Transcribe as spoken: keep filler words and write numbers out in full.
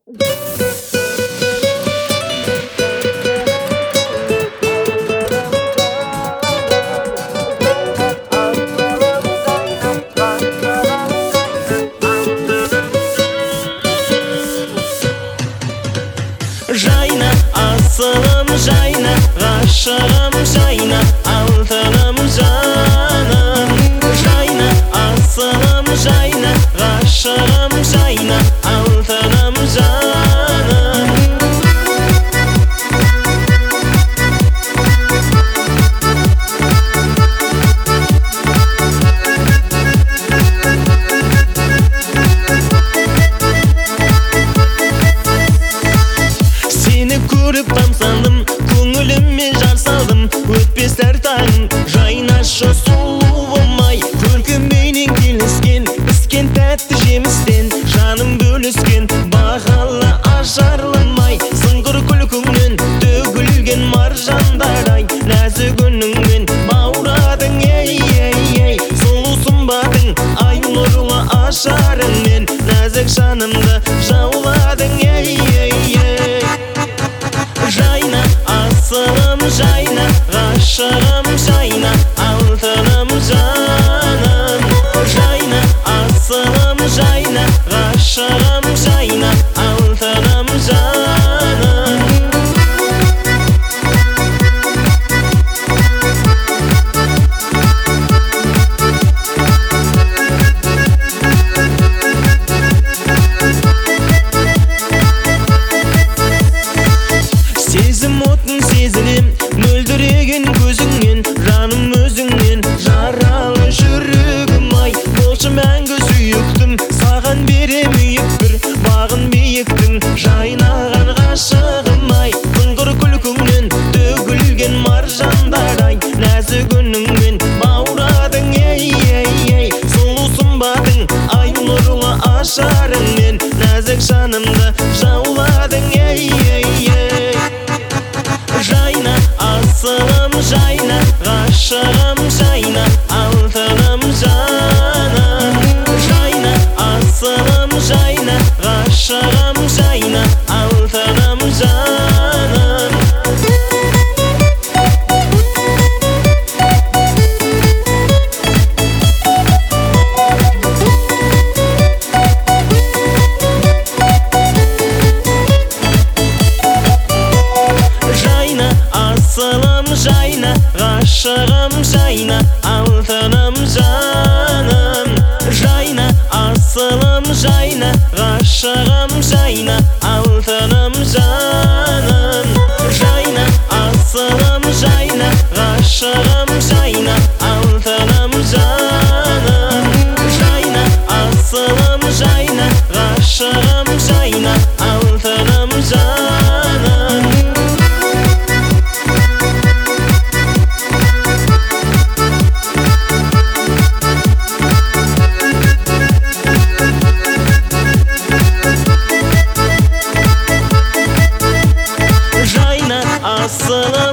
Жайна, асылым жайна, ғашығым жайна, алтыным жаным. Жайна, асылым жайна, ғашығым жайна, алтыным жаным. Seni көріп тамсандым, көңіліме жар салдым. Өтпес әр таңым, жайнашы сұлуым-ай. Көркіменен келіскен, піскен тәтті жемістен жаным бөліскен, бағалы ажарлым-ай. Сыңғыр күлкіңнен төгілген маржандар-ай. Нәзік үніңмен баурадың, ей-ей-ей. Сұлусың батың, ай нұрлы ажарыңмен, нәзік жанымды жауладың, ей-ей-ей. Жайна, асылым жайна, ғашығым жайна, алтыным жаным. Жайна, асылым жайна, ғашығым жайна, алтыным жаным. Сезім отын сезінем, мөлдіреген көзіңнен, жаным өзіңнен жаралы жүрегім-ай. Болшы мәңгі сүйіктім, саған берем үйіп бір бағын биіктің, жайнаған ғашығым-ай. Сыңғыр күлкіңнен төгілген маржандар-ай. Нәзік үніңмен баурадың, ей-ей-ей. Сұлусың батың, ай нұрлы ажарыңмен, нәзік жанымды жауладың, ей-ей-ей. Жайна, асылым жайна, ғашығым жайна, алтыным жаным. Жайна, асылым жайна, ғашығым жайна, алтыным жаным. Жайна, асылым жайна, ғашығым жайна, алтыным жаным. Жайна, асылым жайна, ғашығым жайна, алтыным жаным. Жайна, асылым жайна, ғашығым жайна, алтыным жаным. Жайна, асылым жайна, ғашығым жайна, алтыным жаным. Asılım